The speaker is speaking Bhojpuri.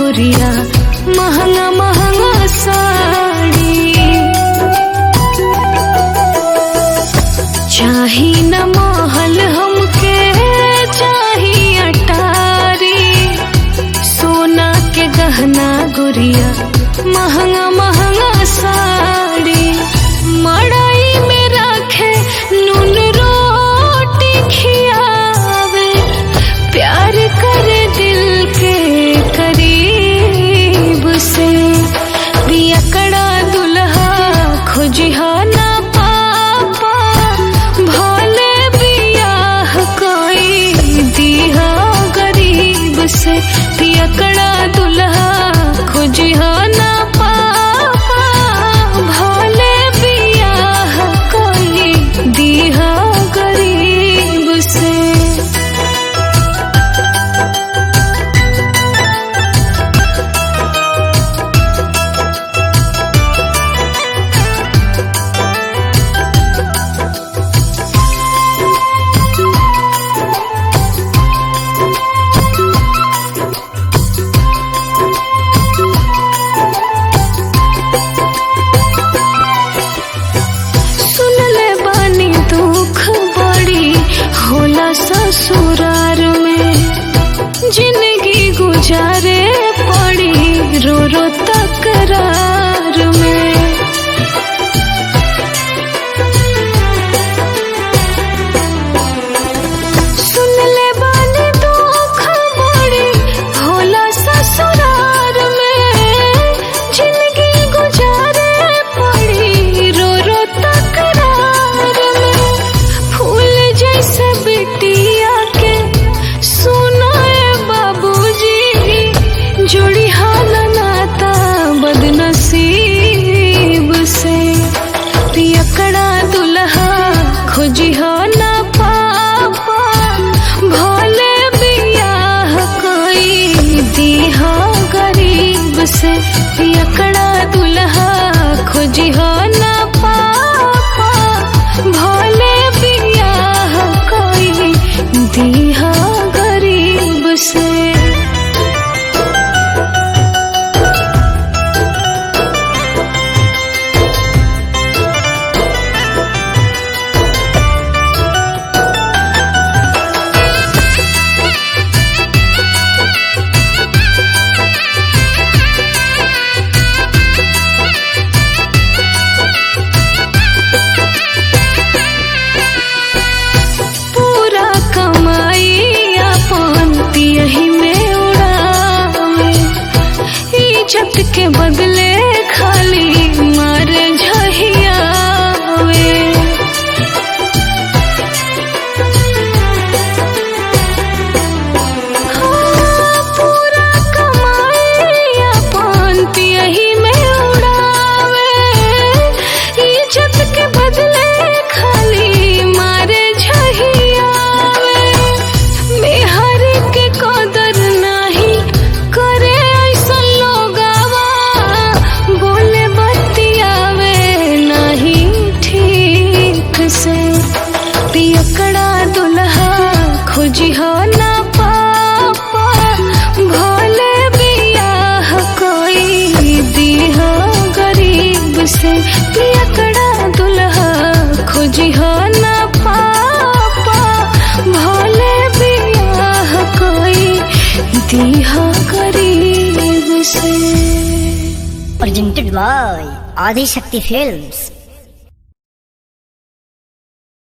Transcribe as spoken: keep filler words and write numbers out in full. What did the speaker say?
गुरिया महंगा महंगा साड़ी। चाही न महल हमके चाही अटारी, सोना के गहना गुरिया महंगा महंगा साड़ी। मड़ाई में रखे नून रोटी खियावे, प्यार करे दिल के करीब से। पियकड़ा दुल्हा खोजिहा ना पापा, भले बियाह कोई दिहा गरीब से। पियकड़ा दुल्हा खोजिहा ना पापा, भले बियाह कोई दिहा गरीब से। होला ससुरार में जिंदगी गुजारे पड़ी रो रो तकरार में। सुन ले बानी दुख बड़ी होला ससुरार में, जिंदगी गुजारे पड़ी रो रो तकरार में। फूल जैसे बिटिया के सुनाए बाबूजी, जोड़ी हाल नाता बदनसीब से। पियकड़ा दुल्हा खोजिहा ना पापा, भले बियाह कोई दिहा गरीब से। पियकड़ा दुल्हा खोजिहा ना पापा, भले बियाह कोई दिहा गरीब से। पूरा कमाई अपन यही में उड़ावे, इज्जत के बदले खाली मार झहियावे। हाँ, पूरा कमाई अपन यही में उड़ावे, इज्जत के बदले खाली मारे झहियावे। मेहर के कदर नाही करे ऐसा लोगावा, बोले बतियावे नहीं ठीक से। पियकड़ा दुल्हा खोजिहा ना पापा, भले बियाह कोई दिहा गरीब से। पियकड़ा दुल्हा खोजिहा ना पापा, भले बियाह कोई दिहा गरीब से। Presented by Adi Shakti Films।